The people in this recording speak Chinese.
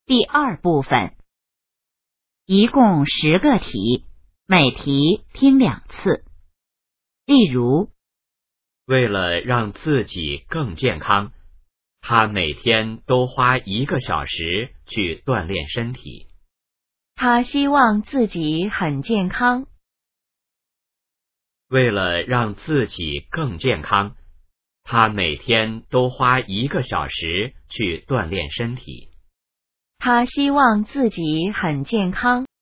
第二部分，一共10个题，每题听2次。例如， 为了让自己更健康，他每天都花1个小时去锻炼身体。 他希望自己很健康。 为了让自己更健康，他每天都花1个小时去锻炼身体。 他希望自己很健康。